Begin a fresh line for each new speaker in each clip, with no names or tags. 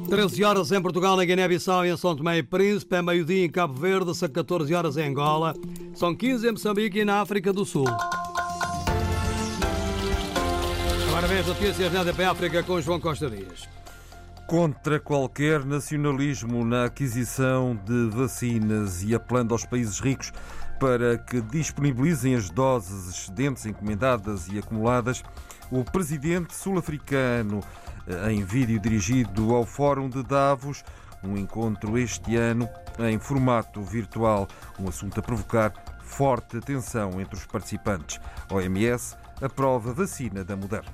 13 horas em Portugal, na Guiné-Bissau e em São Tomé e Príncipe, é meio-dia em Cabo Verde, são 14 horas em Angola, são 15 em Moçambique e na África do Sul. Agora vem as notícias na ADP África com João Costa Dias.
Contra qualquer nacionalismo na aquisição de vacinas e apelando aos países ricos para que disponibilizem as doses excedentes encomendadas e acumuladas, o presidente sul-africano, em vídeo dirigido ao Fórum de Davos, um encontro este ano em formato virtual, um assunto a provocar forte tensão entre os participantes. A OMS aprova vacina da Moderna.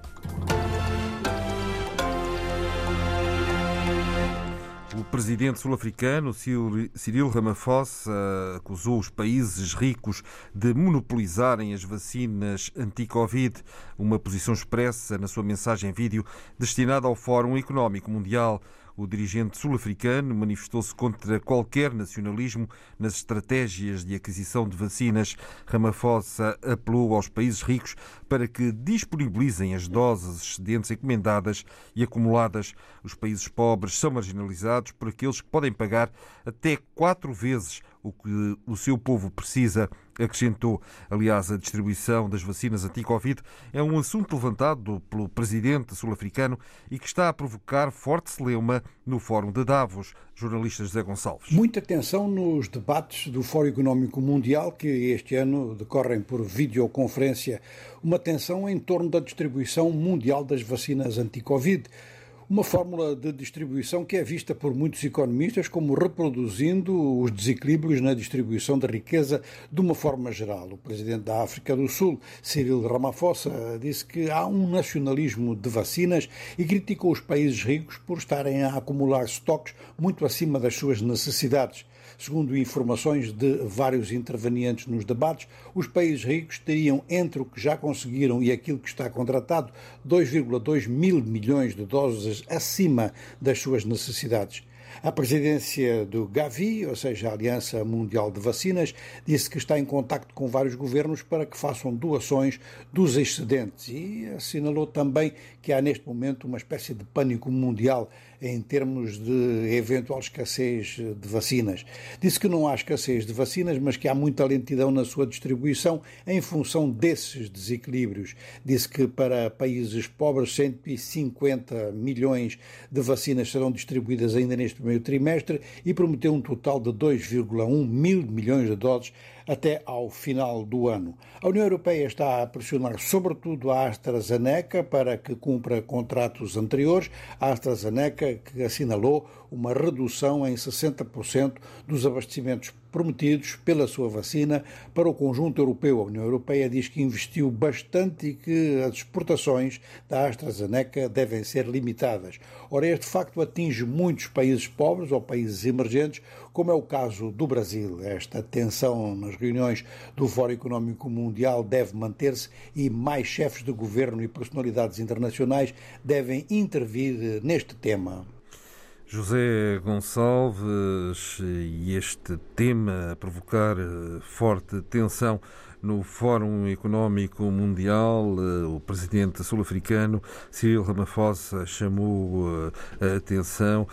O presidente sul-africano, Cyril Ramaphosa, acusou os países ricos de monopolizarem as vacinas anti-Covid, uma posição expressa na sua mensagem vídeo destinada ao Fórum Económico Mundial. O dirigente sul-africano manifestou-se contra qualquer nacionalismo nas estratégias de aquisição de vacinas. Ramaphosa apelou aos países ricos para que disponibilizem as doses excedentes encomendadas e acumuladas. Os países pobres são marginalizados por aqueles que podem pagar até 4 vezes o que o seu povo precisa, acrescentou. Aliás, a distribuição das vacinas anti-Covid é um assunto levantado pelo presidente sul-africano e que está a provocar forte celeuma no Fórum de Davos. Jornalista José Gonçalves.
Muita tensão nos debates do Fórum Económico Mundial, que este ano decorrem por videoconferência. Uma tensão em torno da distribuição mundial das vacinas anti-Covid. Uma fórmula de distribuição que é vista por muitos economistas como reproduzindo os desequilíbrios na distribuição da riqueza de uma forma geral. O presidente da África do Sul, Cyril Ramaphosa, disse que há um nacionalismo de vacinas e criticou os países ricos por estarem a acumular estoques muito acima das suas necessidades. Segundo informações de vários intervenientes nos debates, os países ricos teriam, entre o que já conseguiram e aquilo que está contratado, 2,2 mil milhões de doses acima das suas necessidades. A presidência do Gavi, ou seja, a Aliança Mundial de Vacinas, disse que está em contacto com vários governos para que façam doações dos excedentes e assinalou também que há neste momento uma espécie de pânico mundial em termos de eventual escassez de vacinas. Disse que não há escassez de vacinas, mas que há muita lentidão na sua distribuição em função desses desequilíbrios. Disse que para países pobres 150 milhões de vacinas serão distribuídas ainda neste primeiro trimestre e prometeu um total de 2,1 mil milhões de doses até ao final do ano. A União Europeia está a pressionar sobretudo a AstraZeneca para que cumpra contratos anteriores. A AstraZeneca que assinalou uma redução em 60% dos abastecimentos prometidos pela sua vacina para o conjunto europeu. A União Europeia diz que investiu bastante e que as exportações da AstraZeneca devem ser limitadas. Ora, este facto atinge muitos países pobres ou países emergentes, como é o caso do Brasil. Esta tensão nas reuniões do Fórum Económico Mundial deve manter-se e mais chefes de governo e personalidades internacionais devem intervir neste tema.
José Gonçalves, e este tema a provocar forte tensão no Fórum Económico Mundial, o presidente sul-africano Cyril Ramaphosa chamou a atenção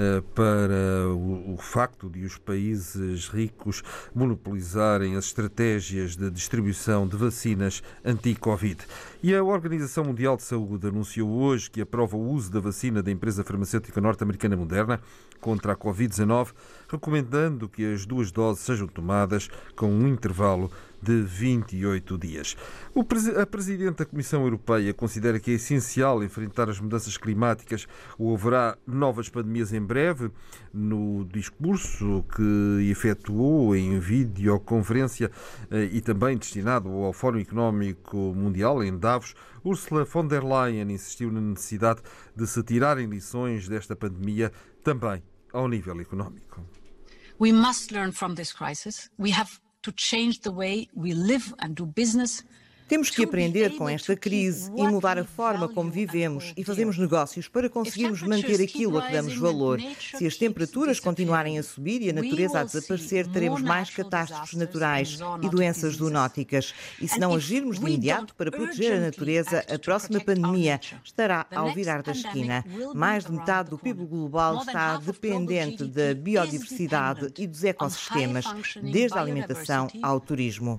para o facto de os países ricos monopolizarem as estratégias de distribuição de vacinas anti-Covid. E a Organização Mundial de Saúde anunciou hoje que aprova o uso da vacina da empresa farmacêutica norte-americana Moderna contra a Covid-19, recomendando que as 2 doses sejam tomadas com um intervalo de 28 dias. A Presidente da Comissão Europeia considera que é essencial enfrentar as mudanças climáticas ou haverá novas pandemias em breve. No discurso que efetuou em videoconferência e também destinado ao Fórum Económico Mundial em Davos, Ursula von der Leyen insistiu na necessidade de se tirarem lições desta pandemia também ao nível económico.
We must learn from this crisis. We have to change the way we live and do business Temos que aprender com esta crise e mudar a forma como vivemos e fazemos negócios para conseguirmos manter aquilo a que damos valor. Se as temperaturas continuarem a subir e a natureza a desaparecer, teremos mais catástrofes naturais e doenças zoonóticas. E se não agirmos de imediato para proteger a natureza, a próxima pandemia estará ao virar da esquina. Mais de metade do PIB global está dependente da biodiversidade e dos ecossistemas, desde a alimentação ao turismo.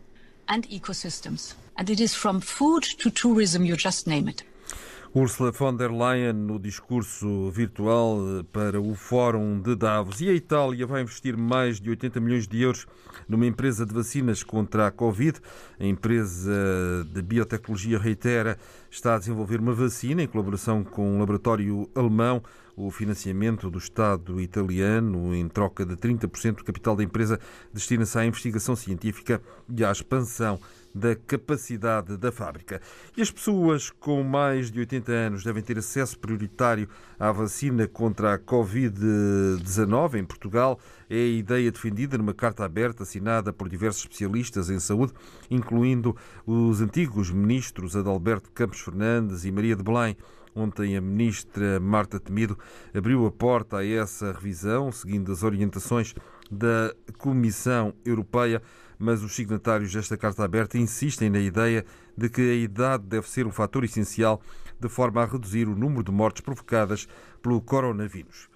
And it is from food to tourism, you just name it.
Ursula von der Leyen no discurso virtual para o Fórum de Davos. E a Itália vai investir mais de 80 milhões de euros numa empresa de vacinas contra a Covid. A empresa de biotecnologia Reitera está a desenvolver uma vacina em colaboração com um laboratório alemão. O financiamento do Estado italiano, em troca de 30% do capital da empresa, destina-se à investigação científica e à expansão da capacidade da fábrica. E as pessoas com mais de 80 anos devem ter acesso prioritário à vacina contra a Covid-19 em Portugal. É a ideia defendida numa carta aberta assinada por diversos especialistas em saúde, incluindo os antigos ministros Adalberto Campos Fernandes e Maria de Belém. Ontem a ministra Marta Temido abriu a porta a essa revisão, seguindo as orientações da Comissão Europeia, mas os signatários desta carta aberta insistem na ideia de que a idade deve ser um fator essencial de forma a reduzir o número de mortes provocadas pelo coronavírus.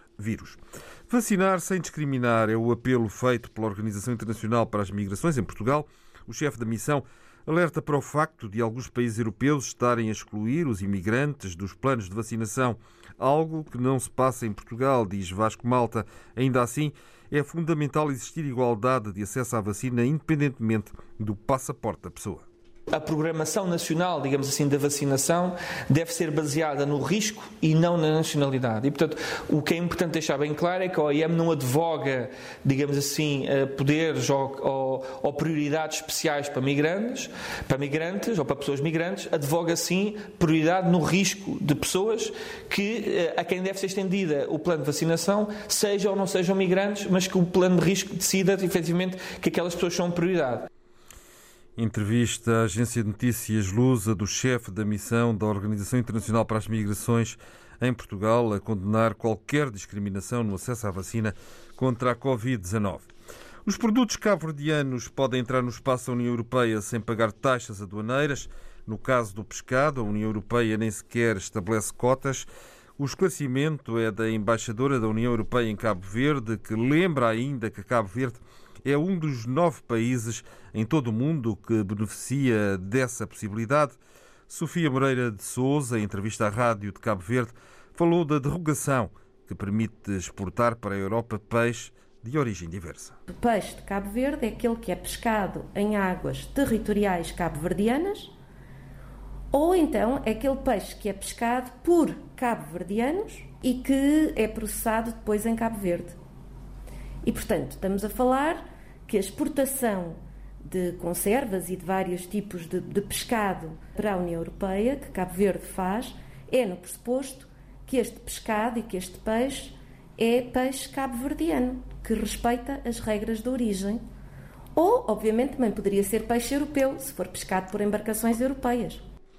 Vacinar sem discriminar é o apelo feito pela Organização Internacional para as Migrações em Portugal. O chefe da missão alerta para o facto de alguns países europeus estarem a excluir os imigrantes dos planos de vacinação, algo que não se passa em Portugal, diz Vasco Malta. Ainda assim, é fundamental existir igualdade de acesso à vacina, independentemente do passaporte da pessoa.
A programação nacional, digamos assim, da vacinação deve ser baseada no risco e não na nacionalidade. E, portanto, o que é importante deixar bem claro é que a OIM não advoga, digamos assim, poderes ou prioridades especiais para migrantes ou para pessoas migrantes, advoga sim prioridade no risco de pessoas a quem deve ser estendida o plano de vacinação, sejam ou não sejam migrantes, mas que o plano de risco decida efetivamente que aquelas pessoas são prioridade.
Entrevista à agência de notícias Lusa do chefe da missão da Organização Internacional para as Migrações em Portugal a condenar qualquer discriminação no acesso à vacina contra a Covid-19. Os produtos cabo-verdianos podem entrar no espaço da União Europeia sem pagar taxas aduaneiras. No caso do pescado, a União Europeia nem sequer estabelece cotas. O esclarecimento é da embaixadora da União Europeia em Cabo Verde, que lembra ainda que Cabo Verde é um dos 9 países em todo o mundo que beneficia dessa possibilidade. Sofia Moreira de Sousa, em entrevista à Rádio de Cabo Verde, falou da derrogação que permite exportar para a Europa peixe de origem diversa.
O peixe de Cabo Verde é aquele que é pescado em águas territoriais cabo-verdianas, ou então é aquele peixe que é pescado por cabo-verdianos e que é processado depois em Cabo Verde. E, portanto, estamos a falar que a exportação de conservas e de vários tipos de pescado para a União Europeia, que Cabo Verde faz, é no pressuposto que este pescado e que este peixe é peixe cabo-verdiano, que respeita as regras de origem. Ou, obviamente, também poderia ser peixe europeu, se for pescado por embarcações europeias.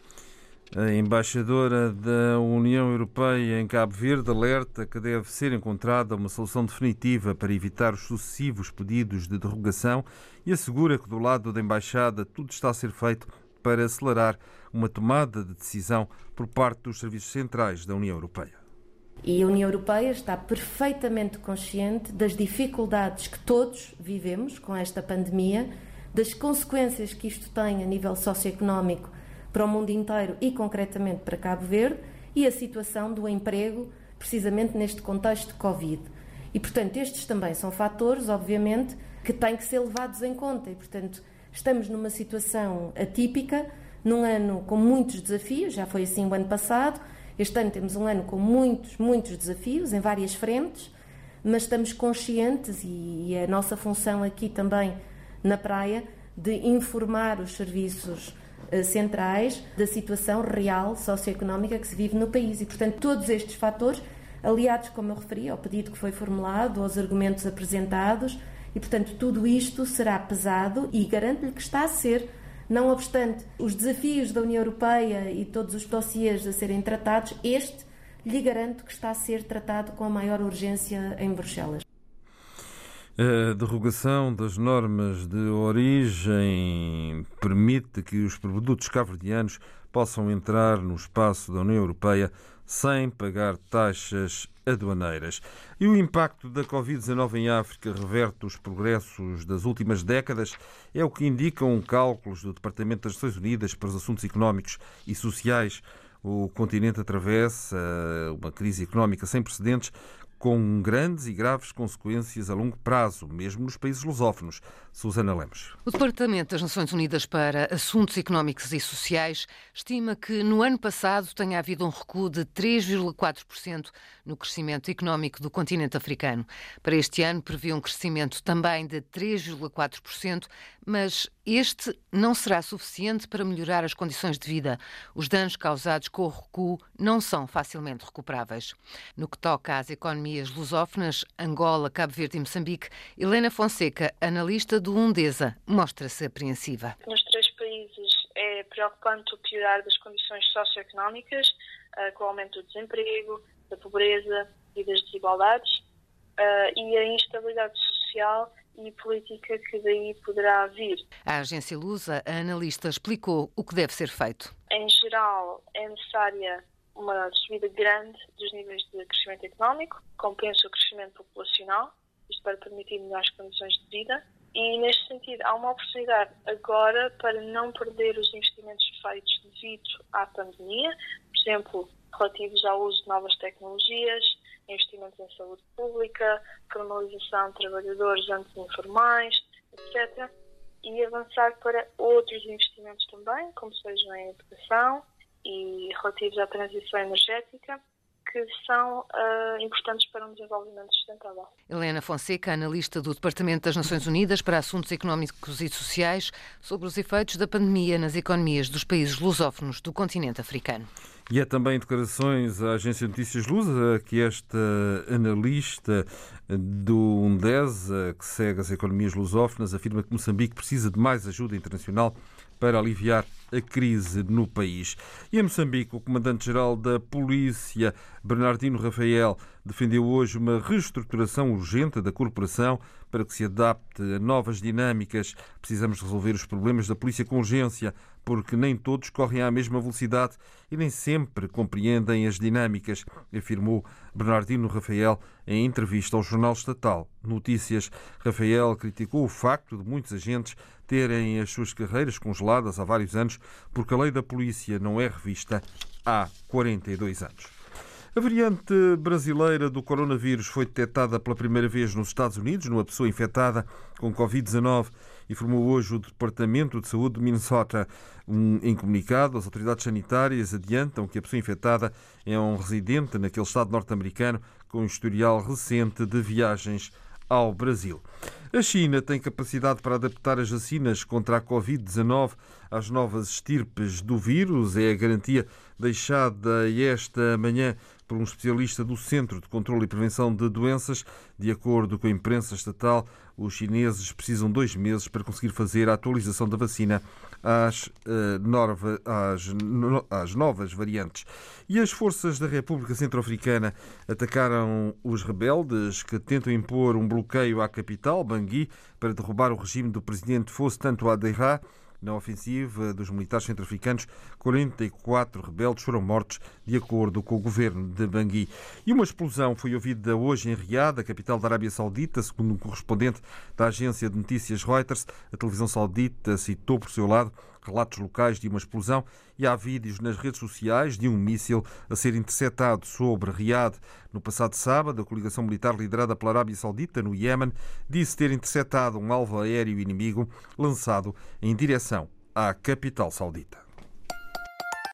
A embaixadora da União Europeia em Cabo Verde alerta que deve ser encontrada uma solução definitiva para evitar os sucessivos pedidos de derrogação e assegura que do lado da embaixada tudo está a ser feito para acelerar uma tomada de decisão por parte dos serviços centrais da União Europeia.
E a União Europeia está perfeitamente consciente das dificuldades que todos vivemos com esta pandemia, das consequências que isto tem a nível socioeconómico para o mundo inteiro e concretamente para Cabo Verde, e a situação do emprego precisamente neste contexto de Covid. E, portanto, estes também são fatores, obviamente, que têm que ser levados em conta. E, portanto, estamos numa situação atípica, num ano com muitos desafios, já foi assim o ano passado. Este ano temos um ano com muitos desafios em várias frentes, mas estamos conscientes, e a nossa função aqui também na praia, de informar os serviços centrais da situação real socioeconómica que se vive no país. E, portanto, todos estes fatores, aliados, como eu referi, ao pedido que foi formulado, aos argumentos apresentados, e, portanto, tudo isto será pesado e garanto-lhe que está a ser Não obstante os desafios da União Europeia e todos os dossiês a serem tratados, lhe garanto que está a ser tratado com a maior urgência em Bruxelas.
A derrogação das normas de origem permite que os produtos cabo-verdianos possam entrar no espaço da União Europeia sem pagar taxas aduaneiras. E o impacto da Covid-19 em África reverte os progressos das últimas décadas, é o que indicam cálculos do Departamento das Nações Unidas para os Assuntos Económicos e Sociais. O continente atravessa uma crise económica sem precedentes, com grandes e graves consequências a longo prazo, mesmo nos países lusófonos. Susana Lemos.
O Departamento das Nações Unidas para Assuntos Económicos e Sociais estima que no ano passado tenha havido um recuo de 3,4% no crescimento económico do continente africano. Para este ano prevê um crescimento também de 3,4%, mas este não será suficiente para melhorar as condições de vida. Os danos causados com o recuo não são facilmente recuperáveis. No que toca às economias lusófonas, Angola, Cabo Verde e Moçambique, Helena Fonseca, analista do Undesa, mostra-se apreensiva.
Nos 3 países é preocupante o piorar das condições socioeconómicas, com o aumento do desemprego, da pobreza e das desigualdades, e a instabilidade social e política que daí poderá vir.
A agência lusa, a analista, explicou o que deve ser feito.
Em geral, é necessária uma subida grande dos níveis de crescimento económico, que compensa o crescimento populacional, isto para permitir melhores condições de vida. E, neste sentido, há uma oportunidade agora para não perder os investimentos feitos devido à pandemia, por exemplo, relativos ao uso de novas tecnologias, investimentos em saúde pública, formalização de trabalhadores antes informais, etc. E avançar para outros investimentos também, como sejam em educação e relativos à transição energética, que são importantes para um desenvolvimento sustentável.
Helena Fonseca, analista do Departamento das Nações Unidas para Assuntos Económicos e Sociais, sobre os efeitos da pandemia nas economias dos países lusófonos do continente africano.
E há também declarações à Agência de Notícias Lusa que esta analista do Undesa, que segue as economias lusófonas, afirma que Moçambique precisa de mais ajuda internacional para aliviar a crise no país. E em Moçambique, o comandante-geral da Polícia, Bernardino Rafael, defendeu hoje uma reestruturação urgente da corporação para que se adapte a novas dinâmicas. Precisamos resolver os problemas da polícia com urgência, porque nem todos correm à mesma velocidade e nem sempre compreendem as dinâmicas, afirmou Bernardino Rafael em entrevista ao jornal estatal Notícias. Rafael criticou o facto de muitos agentes terem as suas carreiras congeladas há vários anos porque a lei da polícia não é revista há 42 anos. A variante brasileira do coronavírus foi detectada pela primeira vez nos Estados Unidos, numa pessoa infectada com Covid-19, informou hoje o Departamento de Saúde de Minnesota. Em comunicado, as autoridades sanitárias adiantam que a pessoa infectada é um residente naquele estado norte-americano com um historial recente de viagens ao Brasil. A China tem capacidade para adaptar as vacinas contra a Covid-19 às novas estirpes do vírus. É a garantia deixada esta manhã por um especialista do Centro de Controlo e Prevenção de Doenças. De acordo com a imprensa estatal, os chineses precisam de 2 meses para conseguir fazer a atualização da vacina às novas variantes. E as forças da República Centro-Africana atacaram os rebeldes que tentam impor um bloqueio à capital, Bangui, para derrubar o regime do presidente Faustin Touadéra. Na ofensiva dos militares centro-africanos, 44 rebeldes foram mortos, de acordo com o governo de Bangui. E uma explosão foi ouvida hoje em Riad, a capital da Arábia Saudita, segundo um correspondente da agência de notícias Reuters. A televisão saudita citou, por seu lado, relatos locais de uma explosão e há vídeos nas redes sociais de um míssil a ser interceptado sobre Riad. No passado sábado, a coligação militar liderada pela Arábia Saudita, no Iémen, disse ter interceptado um alvo aéreo inimigo lançado em direção à capital saudita.